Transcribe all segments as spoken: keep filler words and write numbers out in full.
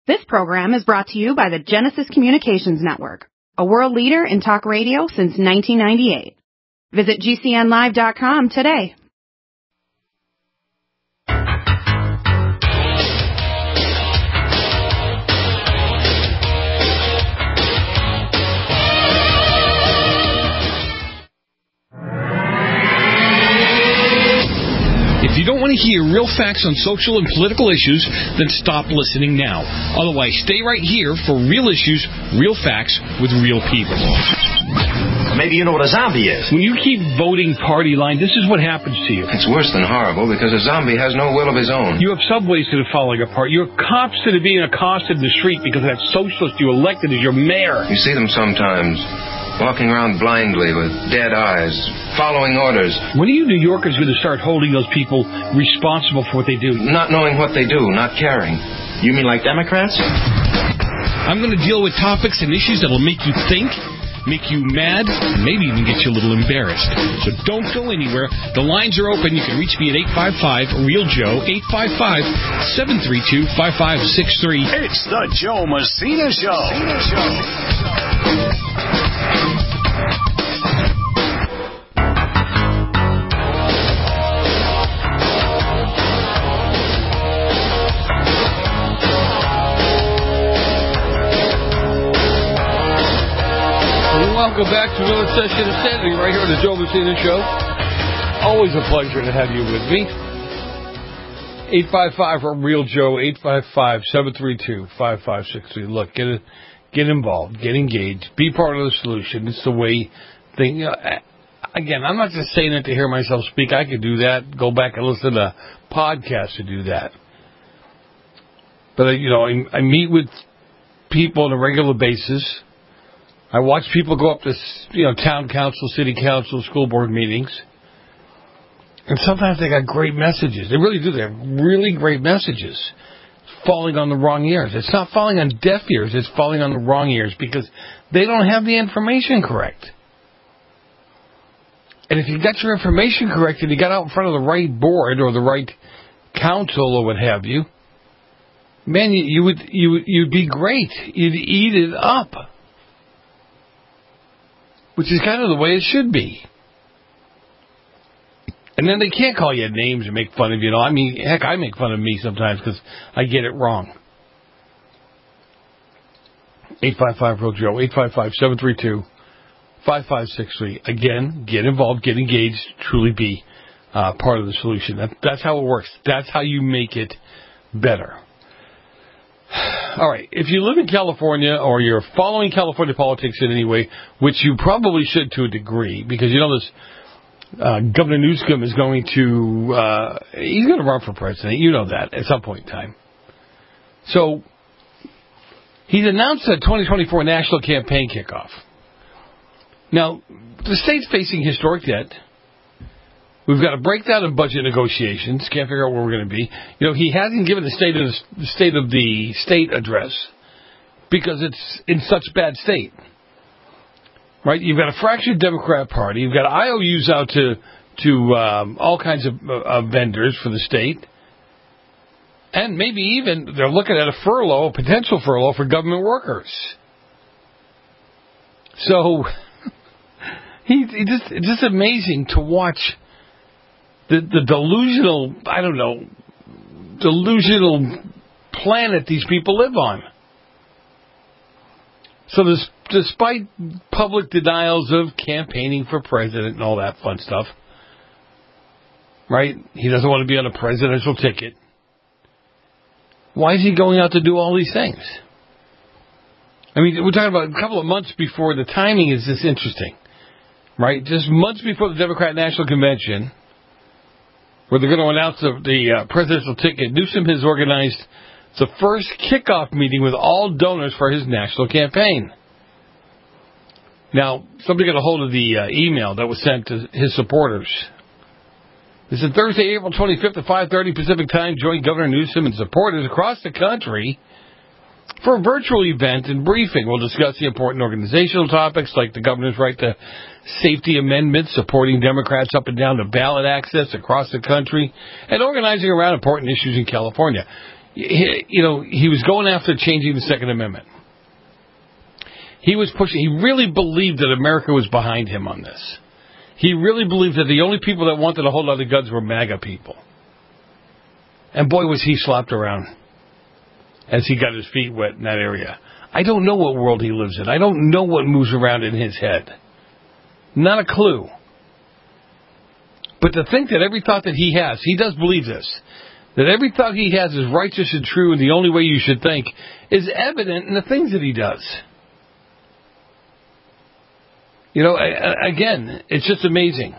This program is brought to you by the Genesis Communications Network, a world leader in talk radio since nineteen ninety-eight. Visit G C N live dot com today. If you don't want to hear real facts on social and political issues, then stop listening now. Otherwise, stay right here for real issues, real facts, with real people. Maybe you know what a zombie is. When you keep voting party line, this is what happens to you. It's worse than horrible because a zombie has no will of his own. You have subways that are falling apart. You have cops that are being accosted in the street because that socialist you elected as your mayor. You see them sometimes, walking around blindly with dead eyes, following orders. When are you New Yorkers going to start holding those people responsible for what they do? Not knowing what they do, not caring. You mean like Democrats? I'm going to deal with topics and issues that will make you think, make you mad, and maybe even get you a little embarrassed. So don't go anywhere. The lines are open. You can reach me at eight five five, real Joe, eight five five, seven three two, five five six three. It's the Joe Messina Show. Messina Show. Welcome back to another session of Sanity right here on the Joe Messina Show. Always a pleasure to have you with me. eight five five from Real Joe, eight five five, seven three two, five five six three. Look, get it, get involved, get engaged, be part of the solution. It's the way thing. You know, again, I'm not just saying it to hear myself speak. I could do that. Go back and listen to podcasts to do that. But you know, I, I meet with people on a regular basis. I watch people go up to, you know, town council, city council, school board meetings. And sometimes they got great messages. They really do. They have really great messages. It's falling on the wrong ears. It's not falling on deaf ears. It's falling on the wrong ears because they don't have the information correct. And if you got your information correct and you got out in front of the right board or the right council or what have you, man, you, you would you would you'd be great. You'd eat it up. Which is kind of the way it should be. And then they can't call you names and make fun of you. You know, I mean, heck, I make fun of me sometimes because I get it wrong. eight five five, Real Joe, eight five five, seven three two, five five six three. Again, get involved, get engaged, truly be uh, part of the solution. That, that's how it works. That's how you make it better. All right, if you live in California or you're following California politics in any way, which you probably should to a degree, because you know this, uh, Governor Newsom is going to, uh, he's going to run for president. You know that at some point in time. So he's announced a twenty twenty-four national campaign kickoff. Now, the state's facing historic debt. We've got a breakdown of budget negotiations. Can't figure out where we're going to be. You know, he hasn't given the state of the, the state of the state address because it's in such bad state. Right? You've got a fractured Democrat Party. You've got I O Us out to to um, all kinds of uh, vendors for the state, and maybe even they're looking at a furlough, a potential furlough for government workers. So, he, he just it's just amazing to watch. The, the delusional, I don't know, delusional planet these people live on. So this, despite public denials of campaigning for president and all that fun stuff, right? He doesn't want to be on a presidential ticket. Why is he going out to do all these things? I mean, we're talking about a couple of months before. The timing is just interesting, right? Just months before the Democrat National Convention, where they're going to announce the, the uh, presidential ticket, Newsom has organized the first kickoff meeting with all donors for his national campaign. Now, somebody got a hold of the uh, email that was sent to his supporters. This is Thursday, April twenty-fifth at five thirty Pacific Time. Join Governor Newsom and supporters across the country for a virtual event and briefing. We'll discuss the important organizational topics like the governor's right to safety amendments, supporting Democrats up and down the ballot access across the country, and organizing around important issues in California. he, you know, he was going after changing the Second Amendment. He was pushing, he really believed that America was behind him on this. He really believed that the only people that wanted to hold on to guns were MAGA people. And boy, was he slapped around as he got his feet wet in that area. I don't know what world he lives in. I don't know what moves around in his head. Not a clue. But to think that every thought that he has, he does believe this, that every thought he has is righteous and true and the only way you should think, is evident in the things that he does. You know, again, it's just amazing.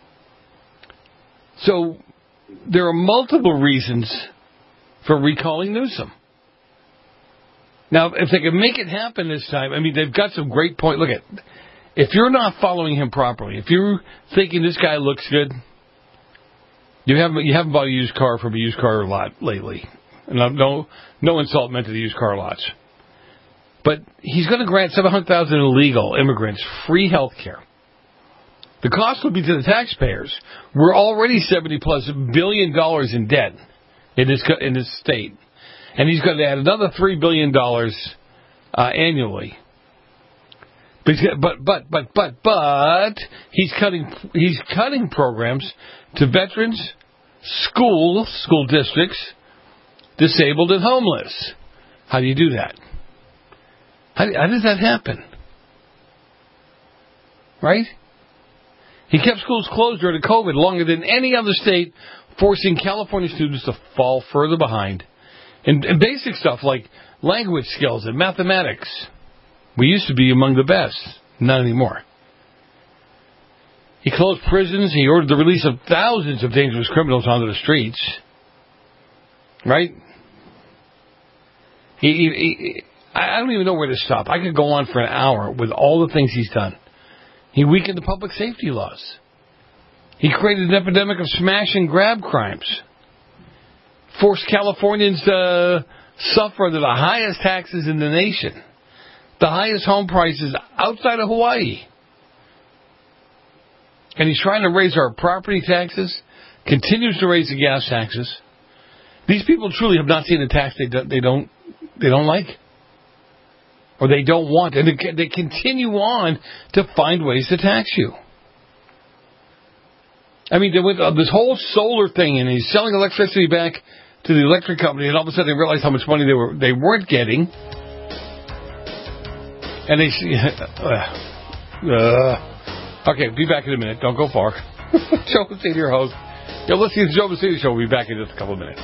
So there are multiple reasons for recalling Newsom. Now, if they can make it happen this time, I mean, they've got some great points. Look at, if you're not following him properly, if you're thinking this guy looks good, you haven't you haven't bought a used car from a used car lot lately. No, no, no insult meant to the used car lots. But he's going to grant seven hundred thousand illegal immigrants free health care. The cost will be to the taxpayers. We're already seventy plus billion dollars in debt in this in this state, and he's going to add another three billion dollars uh, annually. But but but but but but he's cutting he's cutting programs to veterans, schools, school districts, disabled and homeless. How do you do that? How, how does that happen? Right? He kept schools closed during COVID longer than any other state, forcing California students to fall further behind in, in basic stuff like language skills and mathematics. We used to be among the best. Not anymore. He closed prisons. He ordered the release of thousands of dangerous criminals onto the streets. Right? He, he, he, I don't even know where to stop. I could go on for an hour with all the things he's done. He weakened the public safety laws. He created an epidemic of smash and grab crimes. Forced Californians to suffer under the highest taxes in the nation. The highest home prices outside of Hawaii. And he's trying to raise our property taxes, continues to raise the gas taxes. These people truly have not seen a tax they don't, they don't, they don't like. Or they don't want. And they, they continue on to find ways to tax you. I mean, they went uh, this whole solar thing, and he's selling electricity back to the electric company, and all of a sudden they realized how much money they were they weren't getting. And they uh, uh, okay, be back in a minute. Don't go far. Joe Messina, your host. You're listening to the Joe Messina Show. We'll be back in just a couple of minutes.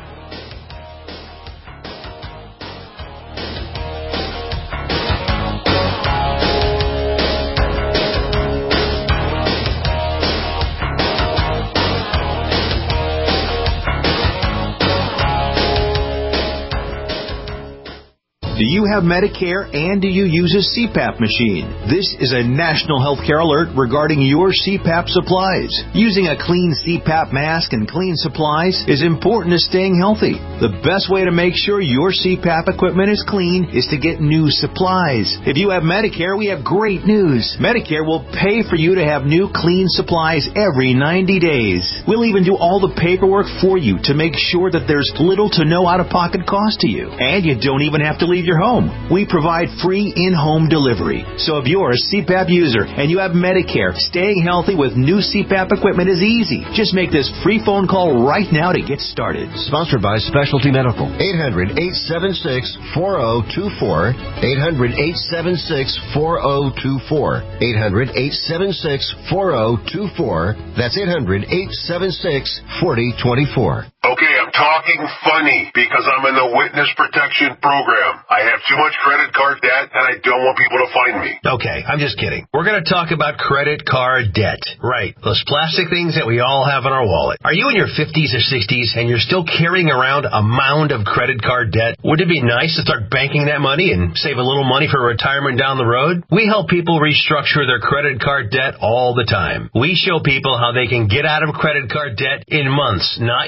Do you have Medicare and do you use a C PAP machine? This is a national healthcare alert regarding your C PAP supplies. Using a clean C PAP mask and clean supplies is important to staying healthy. The best way to make sure your C PAP equipment is clean is to get new supplies. If you have Medicare, we have great news. Medicare will pay for you to have new clean supplies every ninety days. We'll even do all the paperwork for you to make sure that there's little to no out-of-pocket cost to you. And you don't even have to leave your home. We provide free in-home delivery. So if you're a C PAP user and you have Medicare, staying healthy with new C PAP equipment is easy. Just make this free phone call right now to get started. Sponsored by Specialty Medical. eight hundred, eight seven six, four zero two four. eight hundred, eight seven six, four zero two four. eight hundred, eight seven six, four zero two four. That's eight hundred, eight seven six, four zero two four. Okay, I'm talking funny because I'm in the witness protection program. I have too much credit card debt and I don't want people to find me. Okay, I'm just kidding. We're going to talk about credit card debt. Right, those plastic things that we all have in our wallet. Are you in your fifties or sixties and you're still carrying around a mound of credit card debt? Wouldn't it be nice to start banking that money and save a little money for retirement down the road? We help people restructure their credit card debt all the time. We show people how they can get out of credit card debt in months, not years.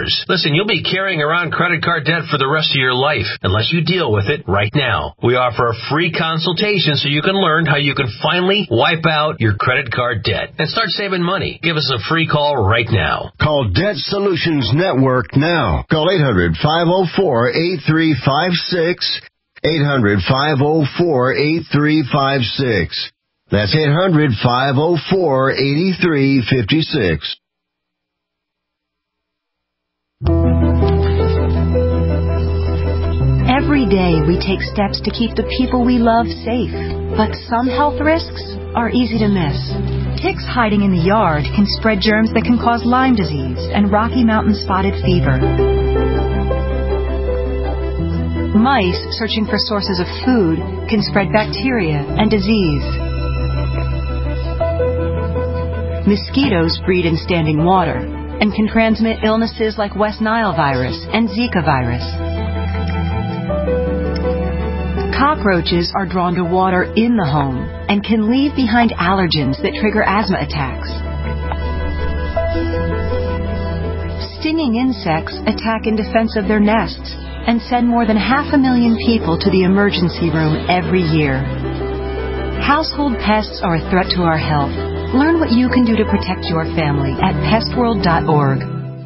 years. Listen, you'll be carrying around credit card debt for the rest of your life unless you deal with it right now. We offer a free consultation so you can learn how you can finally wipe out your credit card debt and start saving money. Give us a free call right now. Call Debt Solutions Network now. Call eight hundred, five oh four, eight three five six. eight hundred, five oh four, eight three five six. That's eight hundred, five oh four, eight three five six. Every day we take steps to keep the people we love safe, but some health risks are easy to miss. Ticks hiding in the yard can spread germs that can cause Lyme disease and Rocky Mountain spotted fever. Mice searching for sources of food can spread bacteria and disease. Mosquitoes breed in standing water and can transmit illnesses like West Nile virus and Zika virus. Cockroaches are drawn to water in the home and can leave behind allergens that trigger asthma attacks. Stinging insects attack in defense of their nests and send more than half a million people to the emergency room every year. Household pests are a threat to our health. Learn what you can do to protect your family at pest world dot org.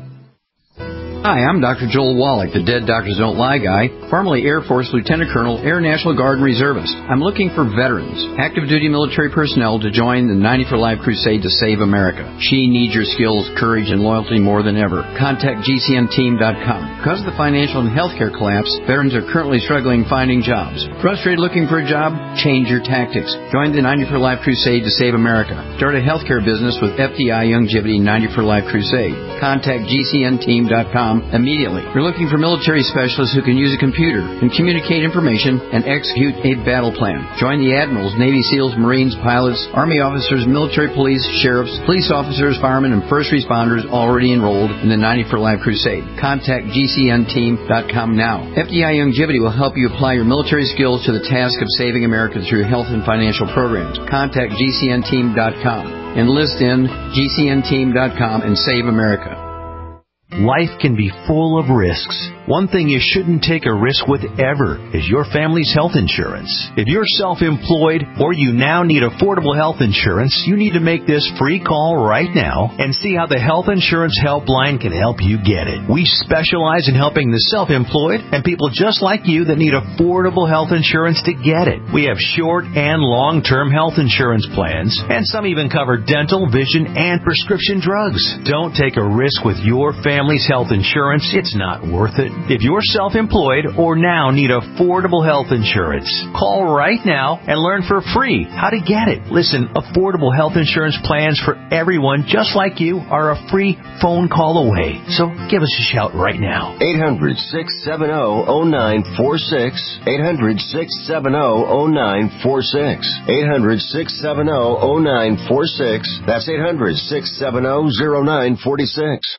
Hi, I'm Doctor Joel Wallach, the Dead Doctors Don't Lie guy, formerly Air Force Lieutenant Colonel, Air National Guard and Reservist. I'm looking for veterans, active duty military personnel to join the ninety for Life crusade to save America. She needs your skills, courage, and loyalty more than ever. Contact G C N team dot com. Because of the financial and healthcare collapse, veterans are currently struggling finding jobs. Frustrated looking for a job? Change your tactics. Join the ninety for Life crusade to save America. Start a healthcare business with F D I Youngevity ninety for Life crusade. Contact G C N team dot com immediately. We're looking for military specialists who can use a computer and communicate information and execute a battle plan. Join the admirals, Navy SEALs, Marines, pilots, Army officers, military police, sheriffs, police officers, firemen, and first responders already enrolled in the ninety for Life crusade. Contact G C N team dot com now. F D I Youngevity will help you apply your military skills to the task of saving America through health and financial programs. Contact G C N team dot com. Enlist in G C N team dot com and save America. Life can be full of risks. One thing you shouldn't take a risk with ever is your family's health insurance. If you're self-employed or you now need affordable health insurance, you need to make this free call right now and see how the Health Insurance Helpline can help you get it. We specialize in helping the self-employed and people just like you that need affordable health insurance to get it. We have short and long-term health insurance plans, and some even cover dental, vision, and prescription drugs. Don't take a risk with your family's health insurance. It's not worth it. If you're self-employed or now need affordable health insurance, call right now and learn for free how to get it. Listen, affordable health insurance plans for everyone just like you are a free phone call away. So give us a shout right now. eight hundred, six seven zero, zero nine four six. eight hundred, six seven zero, zero nine four six. eight hundred, six seven zero, zero nine four six. That's eight hundred, six seven zero, zero nine four six.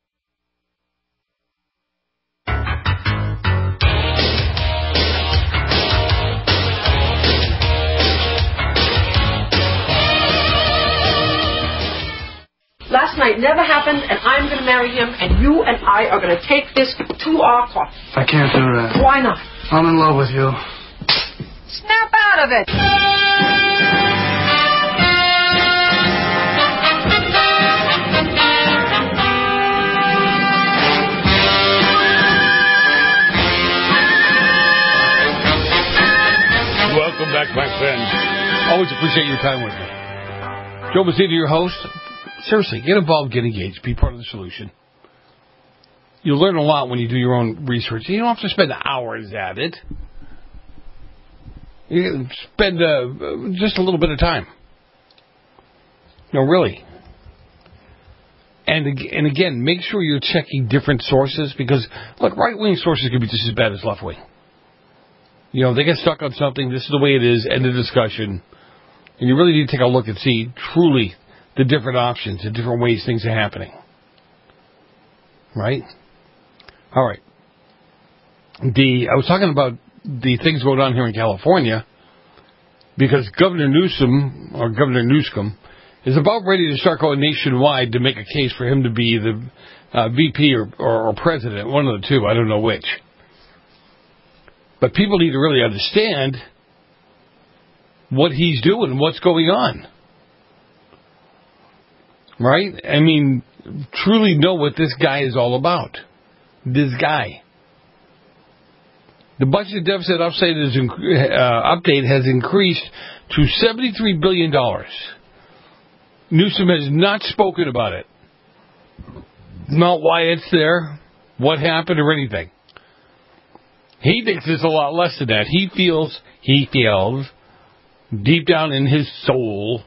Last night never happened, and I'm going to marry him, and you and I are going to take this to our court. I can't do that. Why not? I'm in love with you. Snap out of it! Welcome back, my friends. Always appreciate your time with me. Joe Messina, your host. Seriously, get involved, get engaged, be part of the solution. You'll learn a lot when you do your own research. You don't have to spend hours at it. You can spend uh, just a little bit of time. No, really. And, and again, make sure you're checking different sources because, look, right-wing sources can be just as bad as left-wing. You know, they get stuck on something, this is the way it is, end of discussion. And you really need to take a look and see truly the different options, the different ways things are happening. Right? All right. The I was talking about the things going on here in California because Governor Newsom, or Governor Newscomb, is about ready to start going nationwide to make a case for him to be the uh, V P or, or, or president, one of the two. I don't know which. But people need to really understand what he's doing, what's going on. Right? I mean, truly know what this guy is all about. This guy. The budget deficit update, is, uh, update has increased to seventy-three billion dollars. Newsom has not spoken about it. Not why it's there, what happened, or anything. He thinks it's a lot less than that. He feels, he feels, deep down in his soul,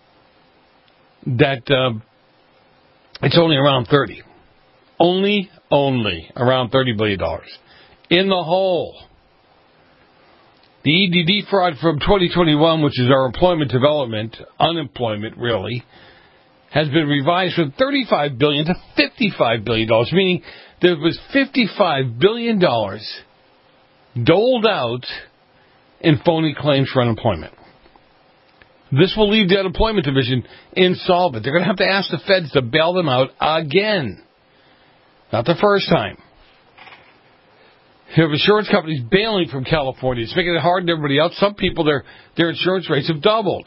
that uh, it's only around thirty. Only, only around thirty billion dollars. In the hole. The E D D fraud from twenty twenty-one, which is our employment development, unemployment really, has been revised from thirty-five billion dollars to fifty-five billion dollars, meaning there was fifty-five billion dollars doled out in phony claims for unemployment. This will leave the unemployment division insolvent. They're going to have to ask the feds to bail them out again. Not the first time. You have insurance companies bailing from California. It's making it hard on everybody else. Some people, their their insurance rates have doubled.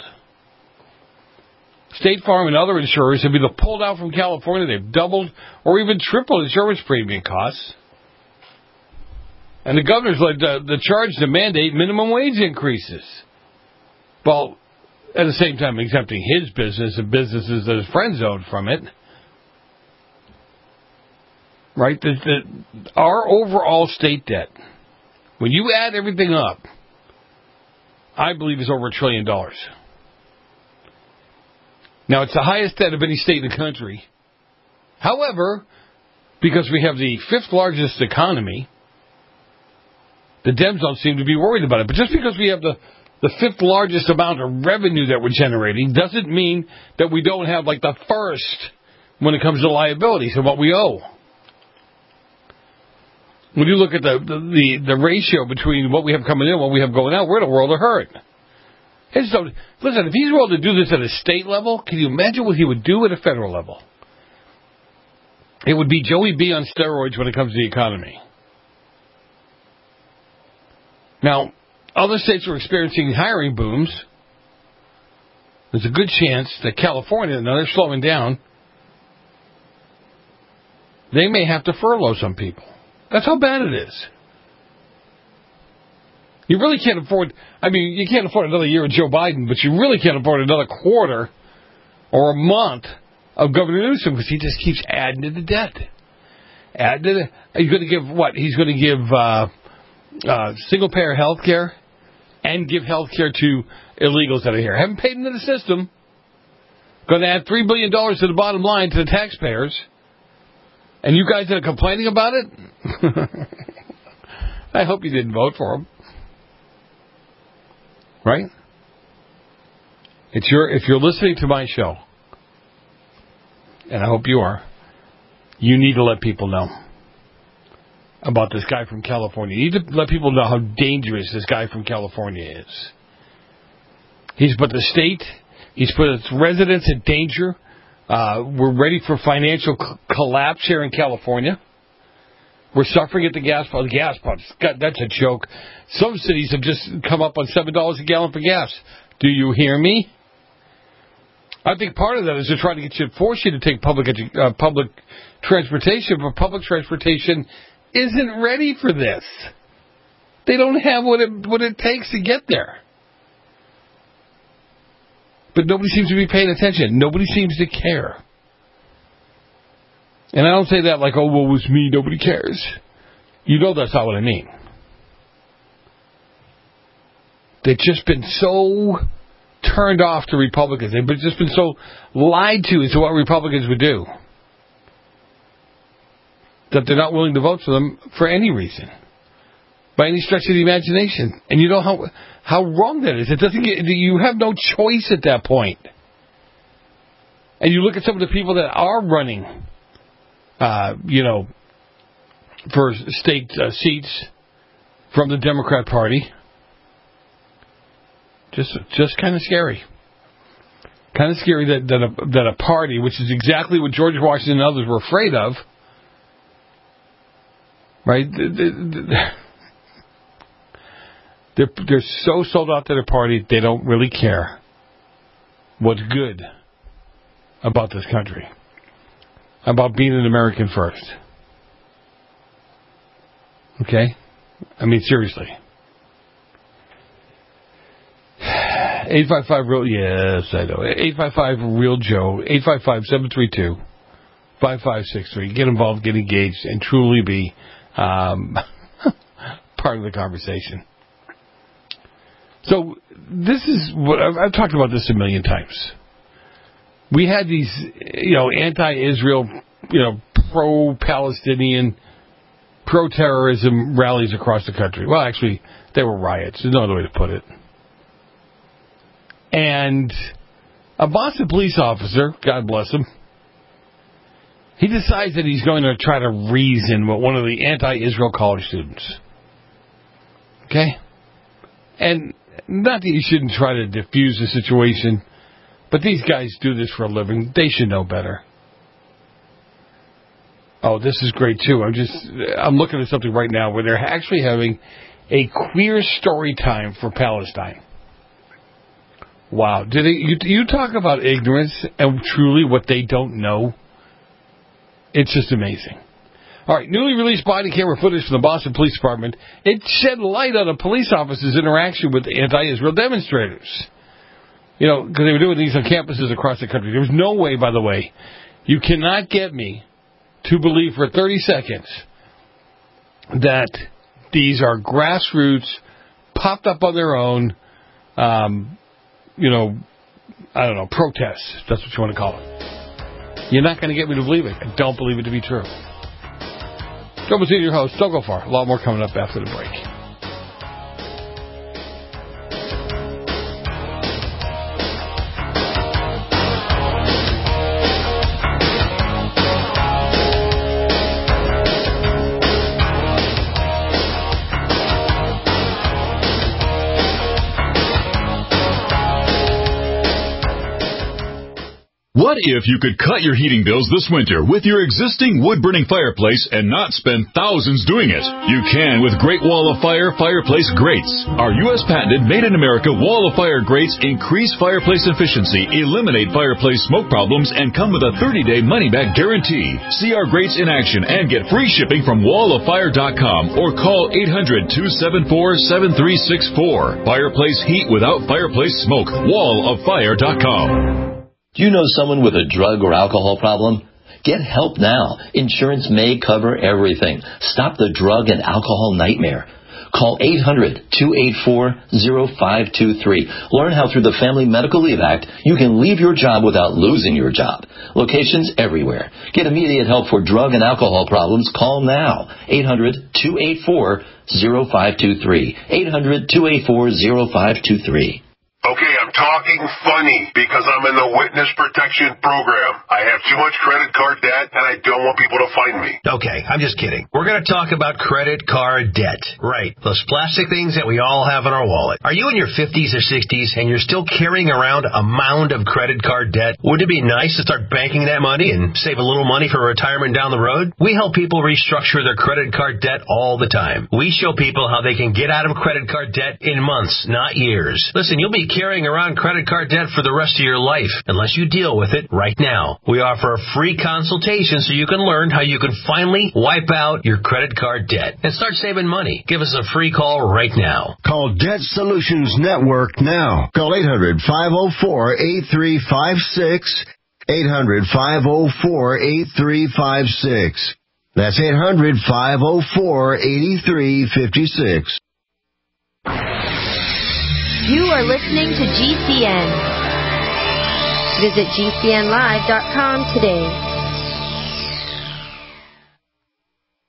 State Farm and other insurers have either pulled out from California, they've doubled, or even tripled insurance premium costs. And the governor's led the, the charge to mandate minimum wage increases. Well, at the same time exempting his business and businesses that his friends owned from it. Right? The, the, our overall state debt, when you add everything up, I believe is over a trillion dollars. Now, it's the highest debt of any state in the country. However, because we have the fifth largest economy, the Dems don't seem to be worried about it. But just because we have the, the fifth largest amount of revenue that we're generating doesn't mean that we don't have, like, the first when it comes to liabilities and what we owe. When you look at the, the, the, the ratio between what we have coming in and what we have going out, we're in a world of hurt. So, listen, if he's willing to do this at a state level, can you imagine what he would do at a federal level? It would be Joey B on steroids when it comes to the economy. Now, other states are experiencing hiring booms. There's a good chance that California, now they're slowing down, they may have to furlough some people. That's how bad it is. You really can't afford, I mean, you can't afford another year of Joe Biden, but you really can't afford another quarter or a month of Governor Newsom because he just keeps adding to the debt. Add to the, he's going to give what? He's going to give uh, uh, single-payer health care and give health care to illegals that are here. Haven't paid into the system. Going to add three billion dollars to the bottom line to the taxpayers. And you guys that are complaining about it, I hope you didn't vote for him. Right? It's your, if you're listening to my show, and I hope you are, you need to let people know about this guy from California. You need to let people know how dangerous this guy from California is. He's put the state, he's put its residents in danger. Uh, we're ready for financial c- collapse here in California. We're suffering at the gas pump. The gas pumps, God, that's a joke. Some cities have just come up on seven dollars a gallon for gas. Do you hear me? I think part of that is they're trying to get you, force you to take public edu- uh, public transportation, but public transportation isn't ready for this. They don't have what it what it takes to get there. But nobody seems to be paying attention. Nobody seems to care. And I don't say that like, oh, well, it was me, nobody cares. You know that's not what I mean. They've just been so turned off to Republicans. They've just been so lied to as to what Republicans would do that they're not willing to vote for them for any reason, by any stretch of the imagination. And you know how how wrong that is. It doesn't get, you have no choice at that point. And you look at some of the people that are running, uh, you know, for state uh, seats from the Democrat Party. Just, just kind of scary. Kind of scary that that a, that a party, which is exactly what George Washington and others were afraid of, Right? They're, they're so sold out to their party, they don't really care what's good about this country, about being an American first. Okay? I mean, seriously. eight five five real yes, I know. eight five five real Joe. eight five five, seven three two, five five six three. Get involved, get engaged, and truly be um, part of the conversation. So this is what I've, I've talked about this a million times. We had these, you know, anti-Israel, you know, pro-Palestinian, pro-terrorism rallies across the country. Well, actually, they were riots. There's no other way to put it. And a Boston police officer, God bless him, he decides that he's going to try to reason with one of the anti-Israel college students. Okay? And not that you shouldn't try to diffuse the situation, but these guys do this for a living. They should know better. Oh, this is great, too. I'm just, I'm looking at something right now where they're actually having a queer story time for Palestine. Wow. Did they, you, you talk about ignorance and truly what they don't know? It's just amazing. All right, newly released body camera footage from the Boston Police Department. It shed light on a police officer's interaction with anti-Israel demonstrators. You know, because they were doing these on campuses across the country. There was no way, by the way, you cannot get me to believe for thirty seconds that these are grassroots, popped up on their own, um, you know, I don't know, protests. That's what you want to call it. You're not going to get me to believe it. I don't believe it to be true. Joe Messina, your host. Don't go far. A lot more coming up after the break. What if you could cut your heating bills this winter with your existing wood-burning fireplace and not spend thousands doing it? You can with Great Wall of Fire Fireplace Grates. Our U S patented made-in-America Wall of Fire grates increase fireplace efficiency, eliminate fireplace smoke problems, and come with a thirty-day money-back guarantee. See our grates in action and get free shipping from wall of fire dot com or call eight hundred, two seven four, seven three six four. Fireplace heat without fireplace smoke. wall of fire dot com. Do you know someone with a drug or alcohol problem? Get help now. Insurance may cover everything. Stop the drug and alcohol nightmare. Call eight hundred, two eight four, zero five two three. Learn how through the Family Medical Leave Act you can leave your job without losing your job. Locations everywhere. Get immediate help for drug and alcohol problems. Call now. eight hundred, two eight four, zero five two three. eight hundred, two eight four, zero five two three. Okay, I'm talking funny because I'm in the witness protection program. I have too much credit card debt and I don't want people to find me. Okay, I'm just kidding. We're going to talk about credit card debt. Right, those plastic things that we all have in our wallet. Are you in your fifties or sixties and you're still carrying around a mound of credit card debt? Wouldn't it be nice to start banking that money and save a little money for retirement down the road? We help people restructure their credit card debt all the time. We show people how they can get out of credit card debt in months, not years. Listen, you'll be carrying around credit card debt for the rest of your life unless you deal with it right now. We offer a free consultation so you can learn how you can finally wipe out your credit card debt and start saving money. Give us a free call right now. Call Debt Solutions Network now. Call eight hundred, five oh four, eight three five six. eight hundred, five oh four, eight three five six. That's eight hundred, five oh four, eight three five six. You are listening to G C N. Visit G C N live dot com today.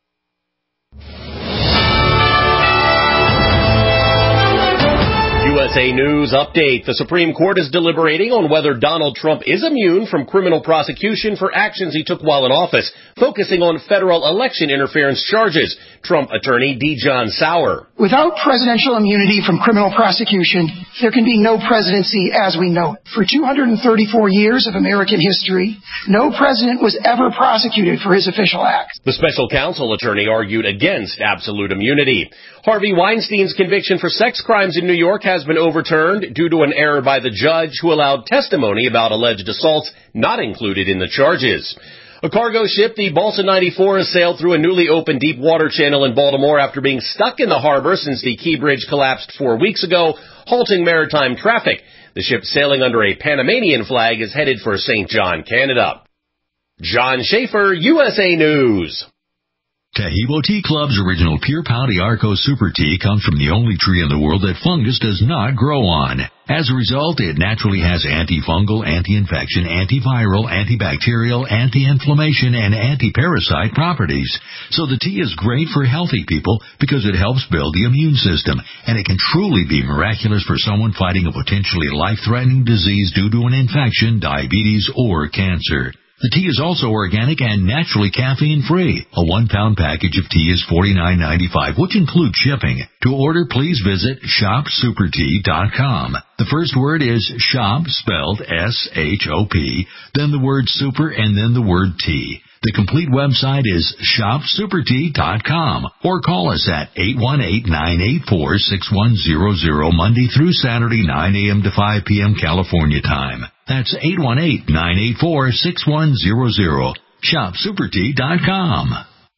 U S A News Update. The Supreme Court is deliberating on whether Donald Trump is immune from criminal prosecution for actions he took while in office, focusing on federal election interference charges. Trump attorney D. John Sauer. Without presidential immunity from criminal prosecution, there can be no presidency as we know it. For two hundred thirty-four years of American history, no president was ever prosecuted for his official acts. The special counsel attorney argued against absolute immunity. Harvey Weinstein's conviction for sex crimes in New York has been overturned due to an error by the judge who allowed testimony about alleged assaults not included in the charges. A cargo ship, the Balsa ninety-four, has sailed through a newly opened deep water channel in Baltimore after being stuck in the harbor since the Key Bridge collapsed four weeks ago, halting maritime traffic. The ship, sailing under a Panamanian flag, is headed for Saint John, Canada. John Schaefer, U S A News. Taheebo Tea Club's original Pure Pau D'Arco Super Tea comes from the only tree in the world that fungus does not grow on. As a result, it naturally has antifungal, anti-infection, antiviral, antibacterial, anti-inflammation, and anti-parasite properties. So the tea is great for healthy people because it helps build the immune system, and it can truly be miraculous for someone fighting a potentially life-threatening disease due to an infection, diabetes, or cancer. The tea is also organic and naturally caffeine-free. A one-pound package of tea is forty-nine ninety-five, which includes shipping. To order, please visit shop super tea dot com. The first word is shop, spelled S H O P, then the word super, and then the word tea. The complete website is shop super tea dot com, or call us at eight one eight, nine eight four, six one zero zero Monday through Saturday, nine a.m. to five p.m. California time. That's eight one eight, nine eight four, six one zero zero. shop super tea dot com.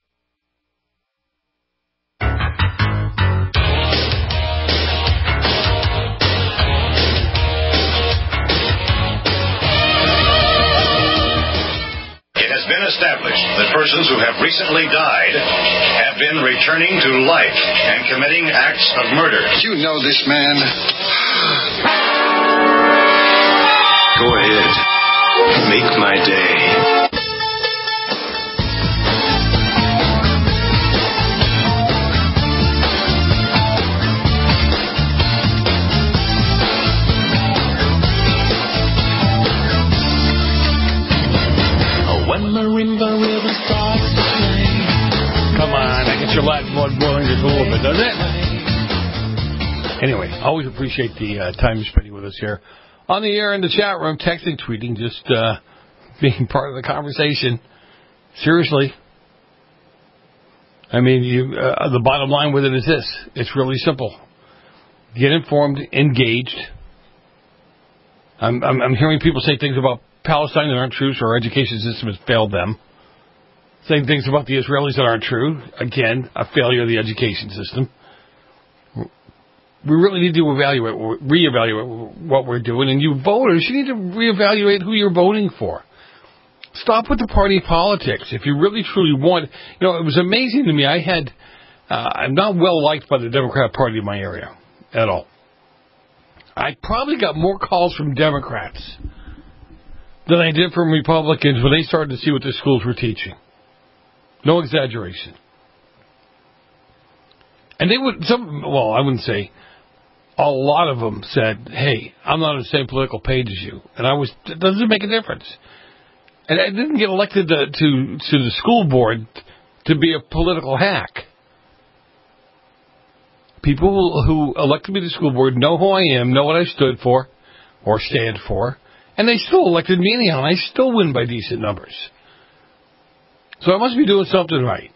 It has been established that persons who have recently died have been returning to life and committing acts of murder. You know this man. Go ahead. Make my day. When marimba river starts to play. Come on, I get your Latin blood boiling just a little bit, doesn't it? Anyway, always appreciate the uh, time you're spending with us here on the air, in the chat room, texting, tweeting, just uh, being part of the conversation. Seriously. I mean, you, uh, the bottom line with it is this. It's really simple. Get informed, engaged. I'm, I'm, I'm hearing people say things about Palestine that aren't true, so our education system has failed them. Saying things about the Israelis that aren't true. Again, a failure of the education system. We really need to evaluate, reevaluate what we're doing, and you voters, you need to reevaluate who you're voting for. Stop with the party politics. If you really truly want, you know, it was amazing to me. I had, uh, I'm not well liked by the Democrat Party in my area at all. I probably got more calls from Democrats than I did from Republicans when they started to see what the schools were teaching. No exaggeration. And they would, some, well, I wouldn't say, a lot of them said, hey, I'm not on the same political page as you. And I was, it doesn't make a difference. And I didn't get elected to, to, to the school board to be a political hack. People who elected me to the school board know who I am, know what I stood for, or stand for, and they still elected me anyhow, and I still win by decent numbers. So I must be doing something right.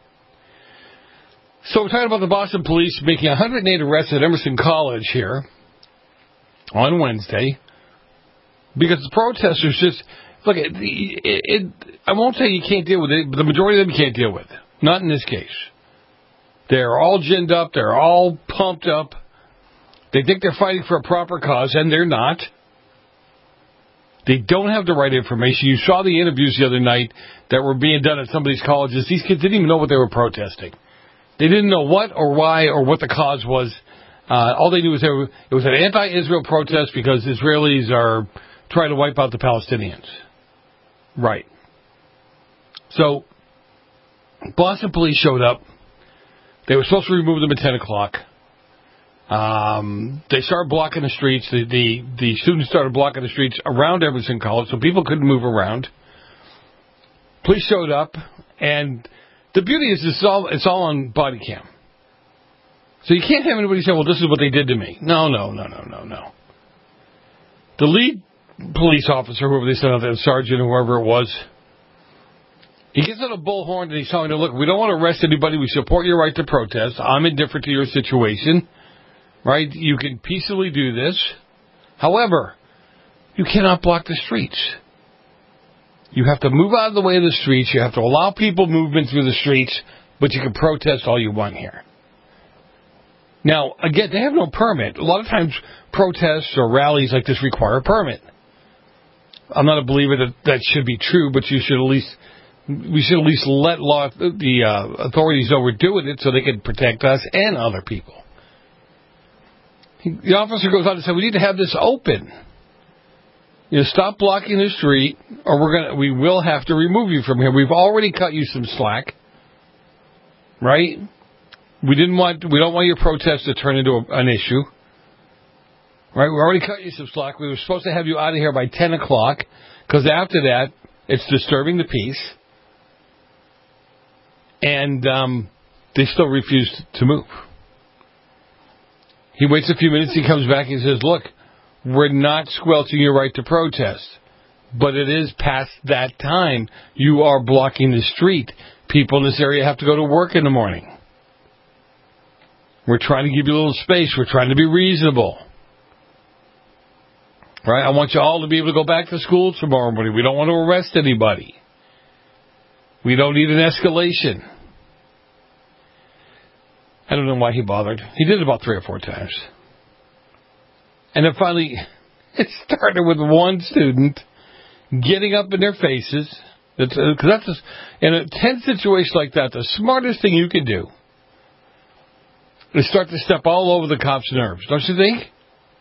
So we're talking about the Boston police making one hundred eight arrests at Emerson College here on Wednesday because the protesters just, look, it, it, it, I won't say you can't deal with it, but the majority of them can't deal with it. Not in this case. They're all ginned up. They're all pumped up. They think they're fighting for a proper cause, and they're not. They don't have the right information. You saw the interviews the other night that were being done at some of these colleges. These kids didn't even know what they were protesting. They didn't know what or why or what the cause was. Uh, all they knew was there, it was an anti-Israel protest because Israelis are trying to wipe out the Palestinians. Right. So, Boston police showed up. They were supposed to remove them at ten o'clock. Um, they started blocking the streets. The, the the students started blocking the streets around Emerson College, so people couldn't move around. Police showed up, and the beauty is it's all it's all on body cam. So you can't have anybody say, "Well, this is what they did to me." No, no, no, no, no, no. The lead police officer, whoever they sent out there, the sergeant, whoever it was, he gets on a bullhorn and he's telling them, "Look, we don't want to arrest anybody. We support your right to protest. I'm indifferent to your situation. Right? You can peaceably do this. However, you cannot block the streets. You have to move out of the way of the streets. You have to allow people movement through the streets, but you can protest all you want here." Now, again, they have no permit. A lot of times protests or rallies like this require a permit. I'm not a believer that that should be true, but you should at least we should at least let law the uh, authorities know we're doing it so they can protect us and other people. The officer goes on and says, "We need to have this open. You know, stop blocking the street, or we're gonna we will have to remove you from here. We've already cut you some slack, right? We didn't want we don't want your protest to turn into a, an issue, right? We already cut you some slack. We were supposed to have you out of here by ten o'clock, because after that, it's disturbing the peace." And um, they still refused to move. He waits a few minutes, he comes back and says, "Look, we're not squelching your right to protest, but it is past that time. You are blocking the street. People in this area have to go to work in the morning. We're trying to give you a little space. We're trying to be reasonable. Right? I want you all to be able to go back to school tomorrow morning. We don't want to arrest anybody. We don't need an escalation." I don't know why he bothered. He did it about three or four times. And then finally, it started with one student getting up in their faces. Because that's just, in a tense situation like that, the smartest thing you can do is start to step all over the cops' nerves, don't you think?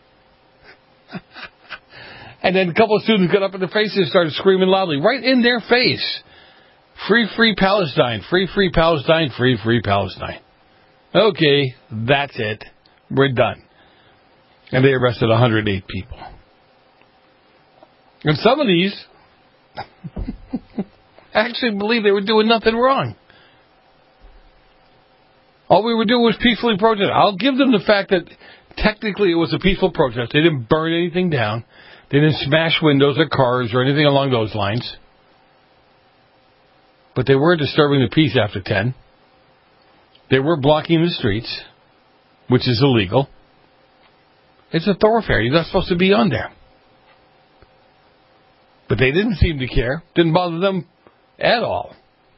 And then a couple of students got up in their faces and started screaming loudly, right in their face. "Free, free Palestine, free, free Palestine, free, free Palestine." Okay, that's it. We're done. And they arrested one hundred eight people. And some of these actually believed they were doing nothing wrong. All we were doing was peacefully protest. I'll give them the fact that technically it was a peaceful protest. They didn't burn anything down. They didn't smash windows or cars or anything along those lines. But they were disturbing the peace after ten. They were blocking the streets, which is illegal. It's a thoroughfare. You're not supposed to be on there. But they didn't seem to care. Didn't bother them at all.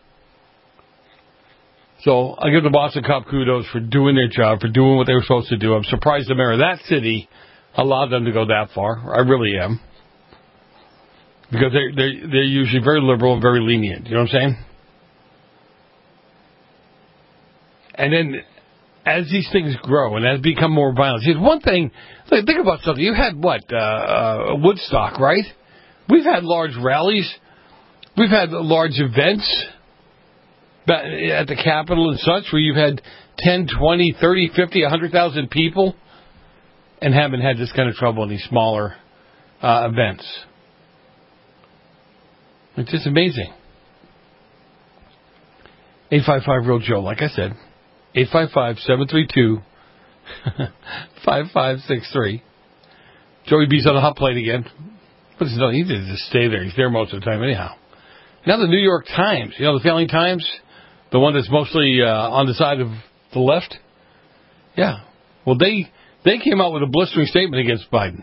So I give the Boston Cop kudos for doing their job, for doing what they were supposed to do. I'm surprised the mayor of that city allowed them to go that far. I really am. Because they're, they're, they're usually very liberal and very lenient. You know what I'm saying? And then, as these things grow and as become more violent, see, one thing, think about something. You had what, uh, uh, Woodstock, right? We've had large rallies. We've had large events at the Capitol and such, where you've had ten, twenty, thirty, fifty, one hundred thousand people, and haven't had this kind of trouble in these smaller uh, events. It's just amazing. eight five five real Joe, like I said. eight five five, seven three two, five five six three. Joey B's on the hot plate again. But it's no, he did just stay there. He's there most of the time anyhow. Now the New York Times, you know, the Failing Times, the one that's mostly uh, on the side of the left. Yeah. Well, they they came out with a blistering statement against Biden.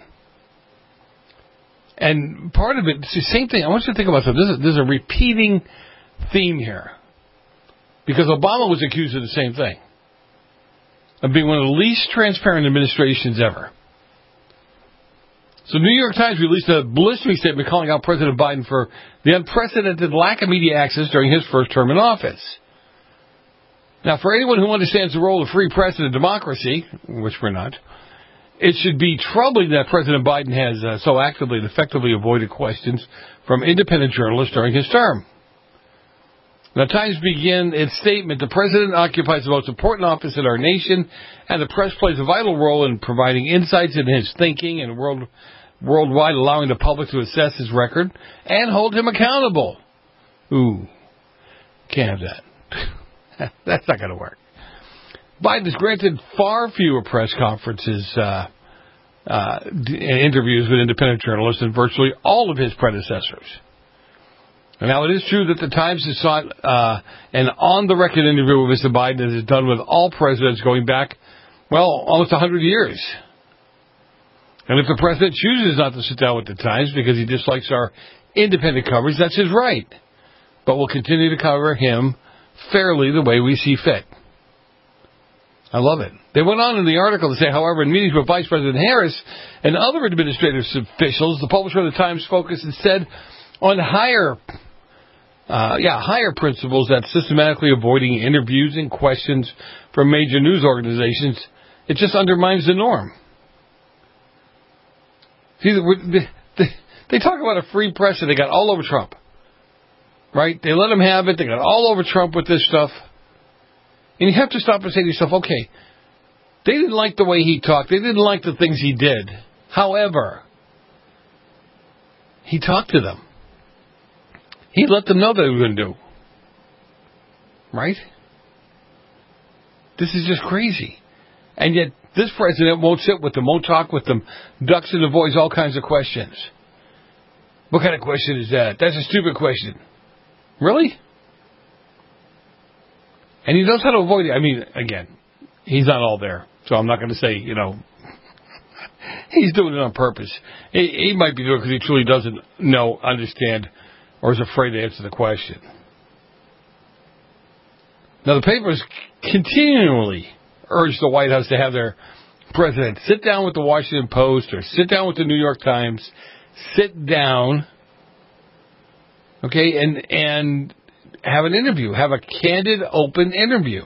And part of it, it's the same thing. I want you to think about something. There's a, there's a repeating theme here. Because Obama was accused of the same thing. Of being one of the least transparent administrations ever. So New York Times released a blistering statement calling out President Biden for the unprecedented lack of media access during his first term in office. Now, for anyone who understands the role of free press in a democracy, which we're not, it should be troubling that President Biden has uh, so actively and effectively avoided questions from independent journalists during his term. The Times begin its statement, the president occupies the most important office in our nation, and the press plays a vital role in providing insights into his thinking and world, worldwide, allowing the public to assess his record and hold him accountable. Ooh, can't have that. That's not going to work. Biden has granted far fewer press conferences, uh, uh, interviews with independent journalists than virtually all of his predecessors. Now, it is true that the Times has sought uh, an on-the-record interview with Mister Biden, as it's done with all presidents going back, well, almost one hundred years. And if the president chooses not to sit down with the Times because he dislikes our independent coverage, that's his right. But we'll continue to cover him fairly the way we see fit. I love it. They went on in the article to say, however, in meetings with Vice President Harris and other administrative officials, the publisher of the Times focused instead on higher Uh, yeah, higher principles that systematically avoiding interviews and questions from major news organizations, it just undermines the norm. See, they, they, they talk about a free press and they got all over Trump. Right? They let him have it. They got all over Trump with this stuff. And you have to stop and say to yourself, okay, they didn't like the way he talked. They didn't like the things he did. However, he talked to them. He let them know what he was going to do. Right? This is just crazy. And yet, this president won't sit with them, won't talk with them, ducks and avoids all kinds of questions. What kind of question is that? That's a stupid question. Really? And he knows how to avoid it. I mean, again, he's not all there. So I'm not going to say, you know, he's doing it on purpose. He, he might be doing it because he truly doesn't know, understand, or is afraid to answer the question. Now, the papers continually urge the White House to have their president sit down with the Washington Post or sit down with the New York Times, sit down, okay, and and have an interview, have a candid, open interview.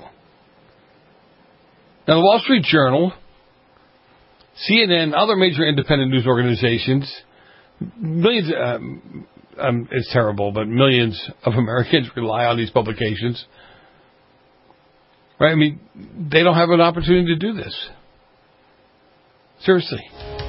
Now, the Wall Street Journal, C N N, other major independent news organizations, millions, um, um, it's terrible, but millions of Americans rely on these publications. Right? I mean, they don't have an opportunity to do this. Seriously.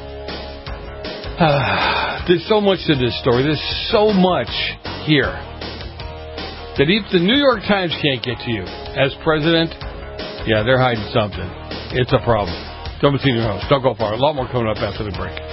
Uh, there's so much to this story. There's so much here that if the New York Times can't get to you as president, yeah, they're hiding something. It's a problem. Don't be your host. Don't go far. A lot more coming up after the break.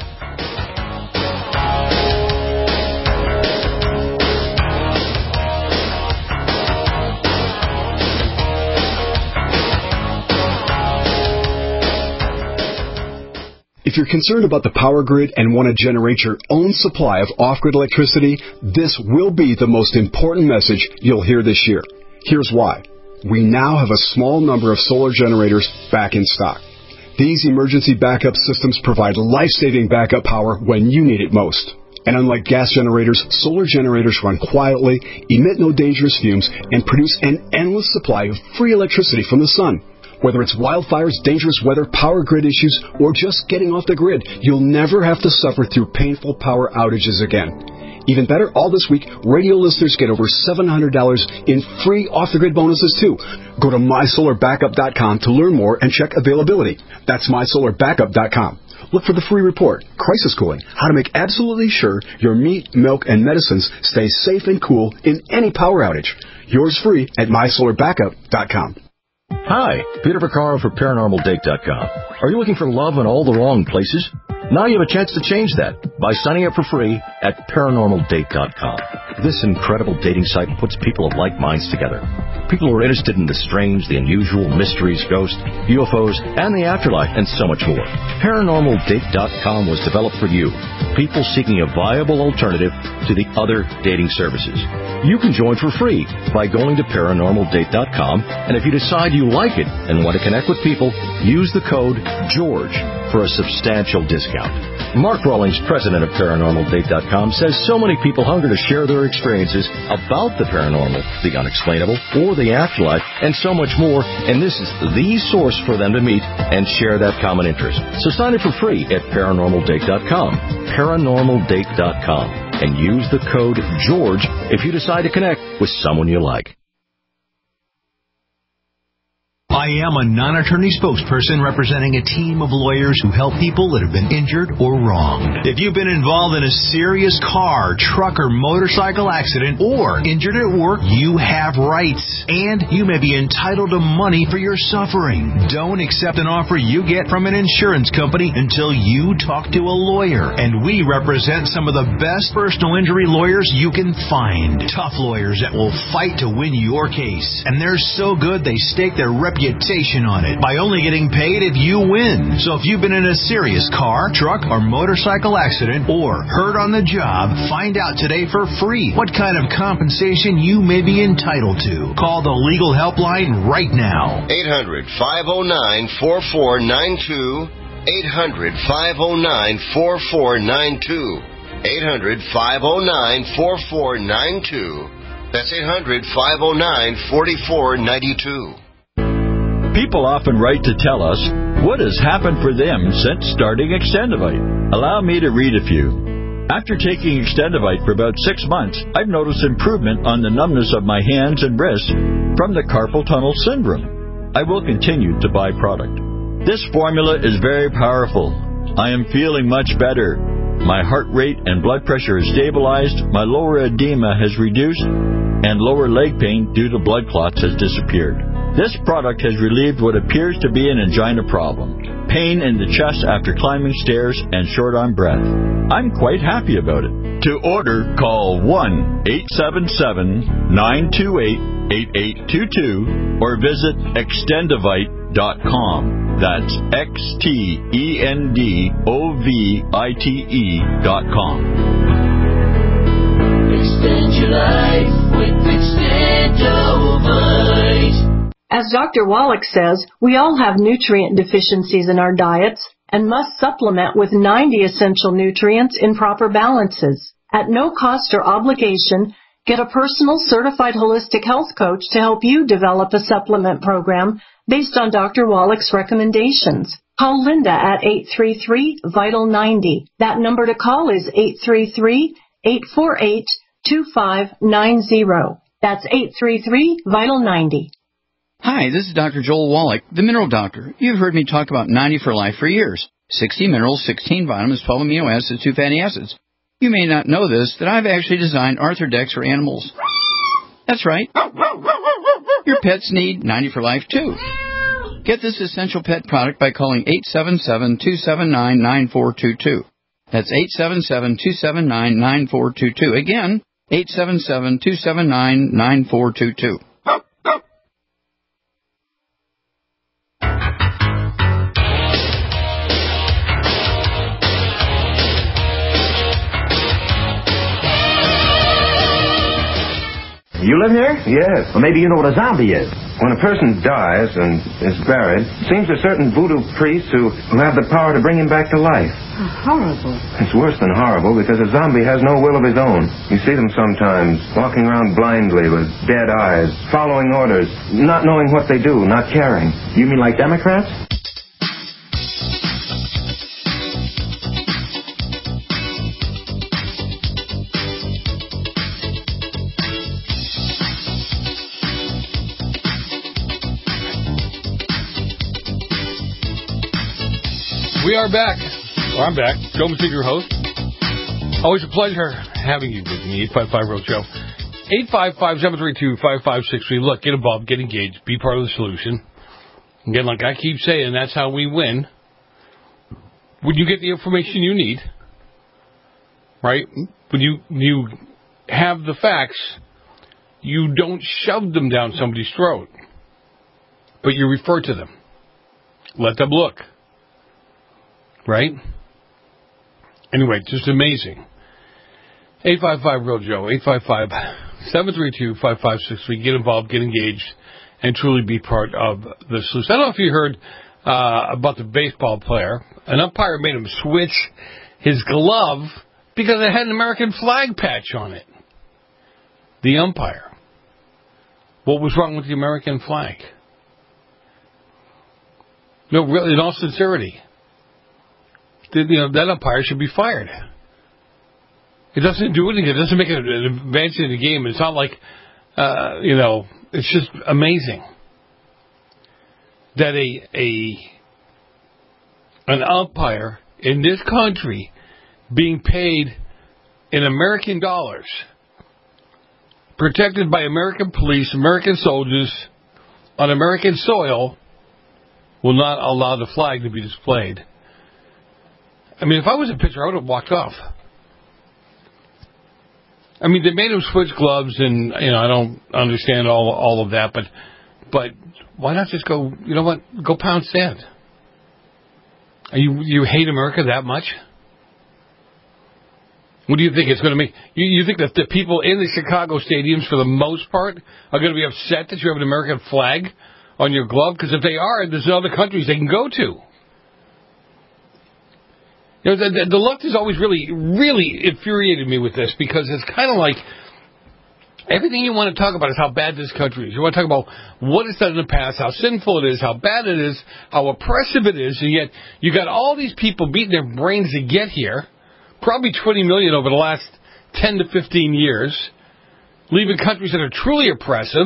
If you're concerned about the power grid and want to generate your own supply of off-grid electricity, this will be the most important message you'll hear this year. Here's why. We now have a small number of solar generators back in stock. These emergency backup systems provide life-saving backup power when you need it most. And unlike gas generators, solar generators run quietly, emit no dangerous fumes, and produce an endless supply of free electricity from the sun. Whether it's wildfires, dangerous weather, power grid issues, or just getting off the grid, you'll never have to suffer through painful power outages again. Even better, all this week, radio listeners get over seven hundred dollars in free off-the-grid bonuses, too. Go to my solar backup dot com to learn more and check availability. That's my solar backup dot com. Look for the free report, Crisis Cooling, how to make absolutely sure your meat, milk, and medicines stay safe and cool in any power outage. Yours free at my solar backup dot com. Hi, Peter Vaccaro for Paranormal Date dot com. Are you looking for love in all the wrong places? Now you have a chance to change that by signing up for free at Paranormal Date dot com. This incredible dating site puts people of like minds together. People who are interested in the strange, the unusual, mysteries, ghosts, U F Os, and the afterlife, and so much more. Paranormal Date dot com was developed for you, people seeking a viable alternative to the other dating services. You can join for free by going to Paranormal Date dot com, and if you decide you like it and want to connect with people, use the code GEORGE for a substantial discount. Mark Rawlings, president of Paranormal Date dot com, says so many people hunger to share their experiences about the paranormal, the unexplainable, or the afterlife, and so much more, and this is the source for them to meet and share that common interest. So sign up for free at Paranormal Date dot com, Paranormal Date dot com, and use the code GEORGE if you decide to connect with someone you like. I am a non-attorney spokesperson representing a team of lawyers who help people that have been injured or wronged. If you've been involved in a serious car, truck, or motorcycle accident or injured at work, you have rights, and you may be entitled to money for your suffering. Don't accept an offer you get from an insurance company until you talk to a lawyer, and we represent some of the best personal injury lawyers you can find. Tough lawyers that will fight to win your case, and they're so good they stake their reputation on it by only getting paid if you win. So if you've been in a serious car, truck, or motorcycle accident or hurt on the job, find out today for free what kind of compensation you may be entitled to. Call the legal helpline right now. eight hundred, five oh nine, four four nine two. eight hundred, five oh nine, four four nine two. eight hundred, five oh nine, four four nine two. That's eight hundred, five oh nine, four four nine two. People often write to tell us what has happened for them since starting Extendivite. Allow me to read a few. After taking Extendivite for about six months, I've noticed improvement on the numbness of my hands and wrists from the carpal tunnel syndrome. I will continue to buy product. This formula is very powerful. I am feeling much better. My heart rate and blood pressure is stabilized, my lower edema has reduced, and lower leg pain due to blood clots has disappeared. This product has relieved what appears to be an angina problem, pain in the chest after climbing stairs, and short on breath. I'm quite happy about it. To order, call one eight seven seven, nine two eight, eight eight two two or visit extendivite dot com. That's X T E N D O V I T E dot com. Extend your life with Extendivite. As Doctor Wallach says, we all have nutrient deficiencies in our diets and must supplement with ninety essential nutrients in proper balances. At no cost or obligation, get a personal certified holistic health coach to help you develop a supplement program based on Doctor Wallach's recommendations. Call Linda at eight three three, vital ninety. That number to call is eight three three, eight four eight, two five nine zero. That's eight three three, vital ninety. Hi, this is Doctor Joel Wallach, the Mineral Doctor. You've heard me talk about ninety for Life for years. sixty minerals, sixteen vitamins, twelve amino acids, two fatty acids. You may not know this, that I've actually designed Arthrodex for animals. That's right. Your pets need ninety for Life, too. Get this essential pet product by calling eight seven seven, two seven nine, nine four two two. That's eight seven seven, two seven nine, nine four two two. Again, eight seven seven, two seven nine, nine four two two. You live here? Yes. Well, maybe you know what a zombie is. When a person dies and is buried, it seems a certain voodoo priest who, who have the power to bring him back to life. Oh, horrible. It's worse than horrible because a zombie has no will of his own. You see them sometimes walking around blindly with dead eyes, following orders, not knowing what they do, not caring. You mean like Democrats? We are back. Well, I'm back. Joe Messina, your host. Always a pleasure having you with me. eight five five, real Joe. eight five five, seven three two, five five six three. Look, get involved, get engaged, be part of the solution. Again, like I keep saying, that's how we win. When you get the information you need, right? When you, you have the facts, you don't shove them down somebody's throat, but you refer to them. Let them look. Right? Anyway, just amazing. eight five five, real Joe. eight five five, seven three two, five five six three. Get involved, get engaged, and truly be part of the solution. I don't know if you heard uh, about the baseball player. An umpire made him switch his glove because it had an American flag patch on it. The umpire. What was wrong with the American flag? No, really, in all sincerity. You know, that umpire should be fired. It doesn't do anything. It doesn't make an advance in the game. It's not like Uh, you know, it's just amazing that a a an umpire in this country being paid in American dollars, protected by American police, American soldiers, on American soil, will not allow the flag to be displayed. I mean, if I was a pitcher, I would have walked off. I mean, they made him switch gloves, and you know, I don't understand all all of that, but but why not just go? You know what? Go pound sand. Are you you hate America that much? What do you think it's going to make? You, you think that the people in the Chicago stadiums, for the most part, are going to be upset that you have an American flag on your glove? Because if they are, there's other countries they can go to. You know, the, the, the left has always really, really infuriated me with this, because it's kind of like everything you want to talk about is how bad this country is. You want to talk about what it's done in the past, how sinful it is, how bad it is, how oppressive it is, and yet you got all these people beating their brains to get here, probably twenty million over the last ten to fifteen years, leaving countries that are truly oppressive,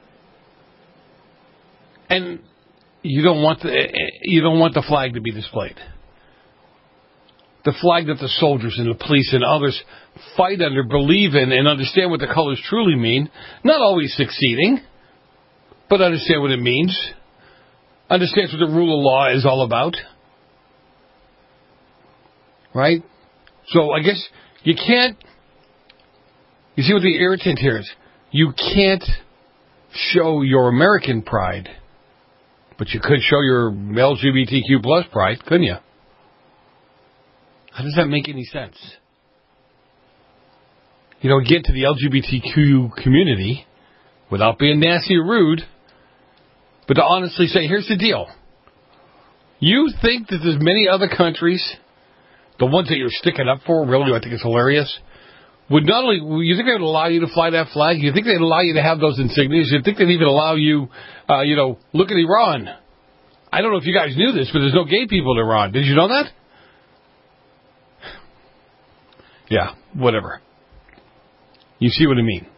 and you don't want the, you don't want the flag to be displayed. The flag that the soldiers and the police and others fight under, believe in, and understand what the colors truly mean. Not always succeeding, but understand what it means. Understands what the rule of law is all about. Right? So I guess you can't... You see what the irritant here is? You can't show your American pride, but you could show your L G B T Q plus pride, couldn't you? How does that make any sense? You know, get to the L G B T Q community without being nasty or rude, but to honestly say, here's the deal. You think that there's many other countries, the ones that you're sticking up for, really, I think it's hilarious, would not only, you think they would allow you to fly that flag? You think they'd allow you to have those insignias? You think they'd even allow you, uh, you know, look at Iran? I don't know if you guys knew this, but there's no gay people in Iran. Did you know that? Yeah, whatever. You see what I mean.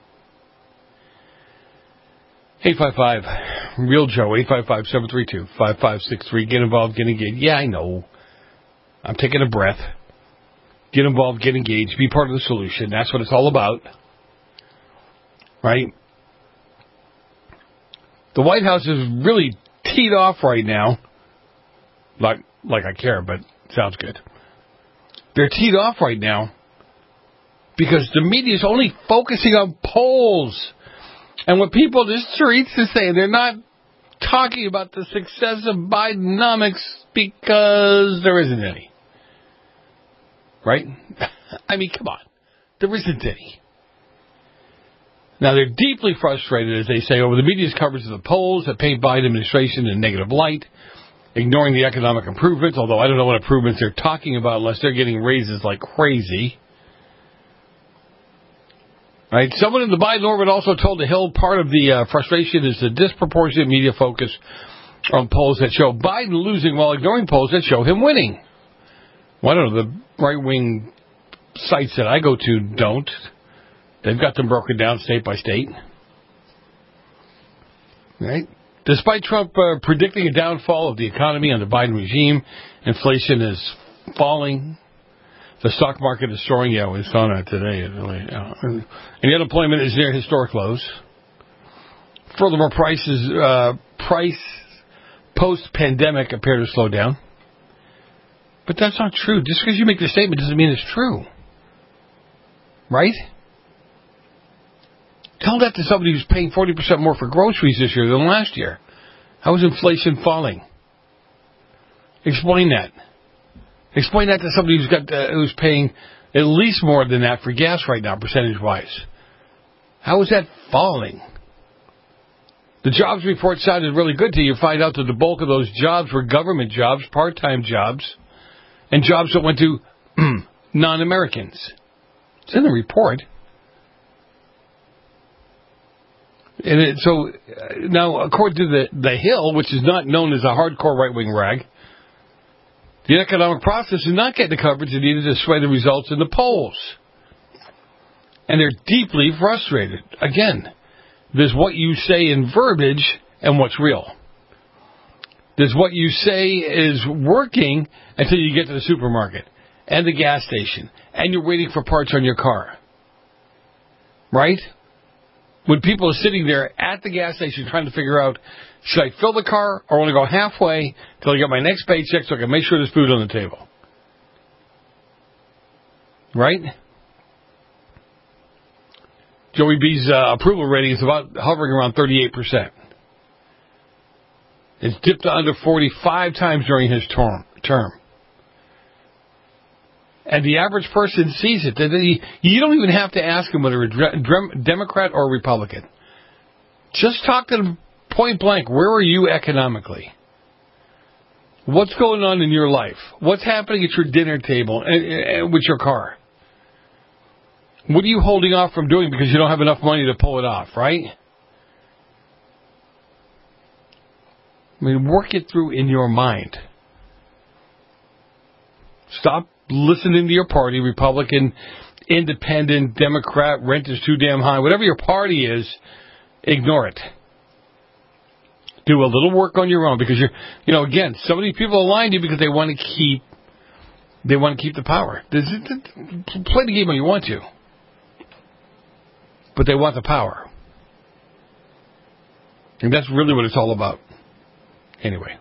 eight five five, Real Joe, eight five five, seven three two, five five six three. Get involved, get engaged. Yeah, I know. I'm taking a breath. Get involved, get engaged, be part of the solution. That's what it's all about. Right? The White House is really teed off right now. Like, like I care, but sounds good. They're teed off right now because the media is only focusing on polls. And what people in the streets are saying, they're not talking about the success of Bidenomics because there isn't any. Right? I mean, come on. There isn't any. Now, they're deeply frustrated, as they say, over the media's coverage of the polls that paint Biden administration in a negative light, ignoring the economic improvements, although I don't know what improvements they're talking about unless they're getting raises like crazy. Right? Someone in the Biden orbit also told The Hill part of the uh, frustration is the disproportionate media focus on polls that show Biden losing while ignoring polls that show him winning. Well, I don't know, the right-wing sites that I go to don't. They've got them broken down state by state. Right? Despite Trump uh, predicting a downfall of the economy under the Biden regime, inflation is falling. The stock market is soaring. Yeah, we saw that today. And the unemployment is near historic lows. Furthermore, prices, uh, price post-pandemic appear to slow down. But that's not true. Just because you make the statement doesn't mean it's true. Right? Tell that to somebody who's paying forty percent more for groceries this year than last year. How is inflation falling? Explain that. Explain that to somebody who's got uh, who's paying at least more than that for gas right now, percentage-wise. How is that falling? The jobs report sounded really good to you. Find out that the bulk of those jobs were government jobs, part-time jobs, and jobs that went to non-Americans. It's in the report. And it, so, uh, now, according to the, the Hill, which is not known as a hardcore right-wing rag, the economic process is not getting the coverage it needed to sway the results in the polls. And they're deeply frustrated. Again, There's what you say in verbiage and what's real. There's what you say is working until you get to the supermarket and the gas station and you're waiting for parts on your car. Right? When people are sitting there at the gas station trying to figure out, should I fill the car or only go halfway till I get my next paycheck so I can make sure there's food on the table? Right? Joey B's uh, approval rating is about hovering around thirty-eight percent. It's dipped to under forty-five times during his term. term. And the average person sees it. You don't even have to ask him whether you're a Democrat or Republican. Just talk to them point blank. Where are you economically? What's going on in your life? What's happening at your dinner table and, and with your car? What are you holding off from doing because you don't have enough money to pull it off, right? I mean, work it through in your mind. Stop listening to your party, Republican, Independent, Democrat, rent is too damn high. Whatever your party is, ignore it. Do a little work on your own because you're, you know, again, some of these people align you because they want to keep, they want to keep the power. Play the game when you want to, but they want the power. And that's really what it's all about. Anyway.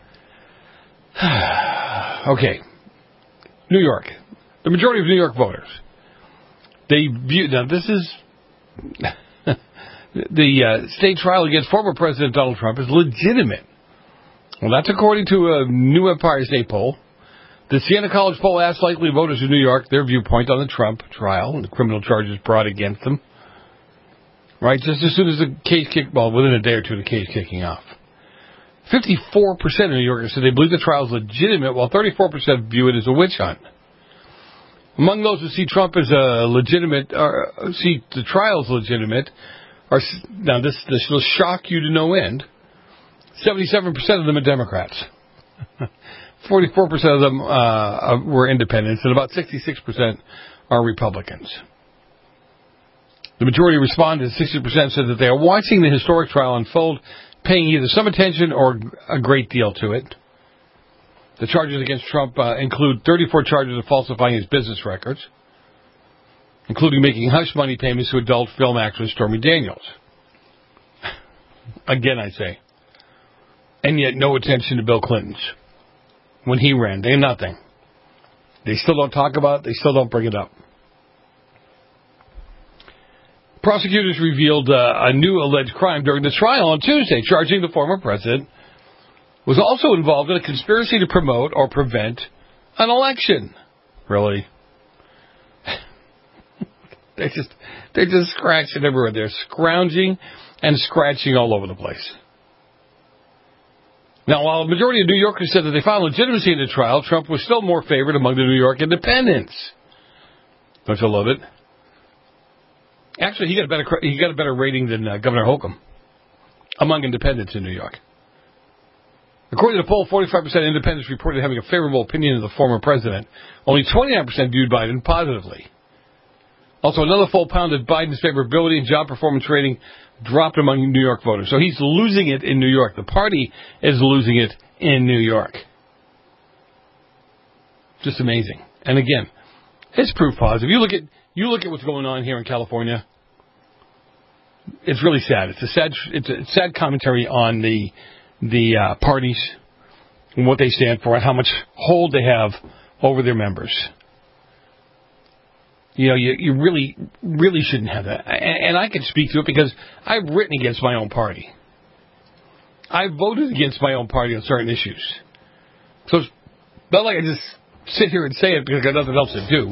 Okay. New York. The majority of New York voters. They view, now this is, the uh, state trial against former President Donald Trump is legitimate. Well, that's according to a New Empire State poll. The Siena College poll asked likely voters in New York their viewpoint on the Trump trial and the criminal charges brought against them. Right, just as soon as the case kicked, well, within a day or two, the case kicking off. fifty-four percent of New Yorkers said they believe the trial is legitimate, while thirty-four percent view it as a witch hunt. Among those who see Trump as a legitimate, or see the trial as legitimate, are, now this, this will shock you to no end, seventy-seven percent of them are Democrats. forty-four percent of them uh, were independents, and about sixty-six percent are Republicans. The majority of respondents, sixty percent, said that they are watching the historic trial unfold, paying either some attention or a great deal to it. The charges against Trump uh, include thirty-four charges of falsifying his business records, including making hush money payments to adult film actress Stormy Daniels. Again, I say. And yet no attention to Bill Clinton's. When he ran, they nothing. They still don't talk about it. They still don't bring it up. Prosecutors revealed uh, a new alleged crime during the trial on Tuesday, charging the former president was also involved in a conspiracy to promote or prevent an election. Really? they just they're just scratching everywhere. They're scrounging and scratching all over the place. Now, while a majority of New Yorkers said that they found legitimacy in the trial, Trump was still more favored among the New York independents. Don't you love it? Actually, he got a better he got a better rating than uh, Governor Holcomb among independents in New York. According to the poll, forty-five percent of independents reported having a favorable opinion of the former president. Only twenty-nine percent viewed Biden positively. Also, another poll pounded Biden's favorability and job performance rating dropped among New York voters. So he's losing it in New York. The party is losing it in New York. Just amazing. And again, it's proof positive. You look at you look at what's going on here in California. It's really sad. It's a sad it's a sad commentary on the the uh, parties and what they stand for and how much hold they have over their members. You know, you, you really, really shouldn't have that. And, and I can speak to it because I've written against my own party. I've voted against my own party on certain issues. So it's not like I just sit here and say it because I've got nothing else to do.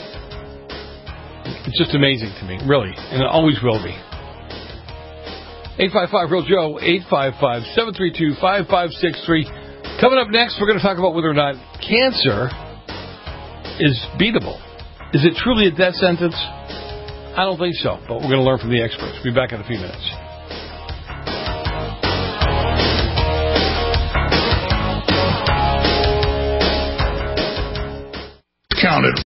It's just amazing to me, really. And it always will be. eight five five real Joe, eight five five, seven three two, five five six three. Coming up next, we're going to talk about whether or not cancer is beatable. Is it truly a death sentence? I don't think so, but we're going to learn from the experts. We'll be back in a few minutes. Counted.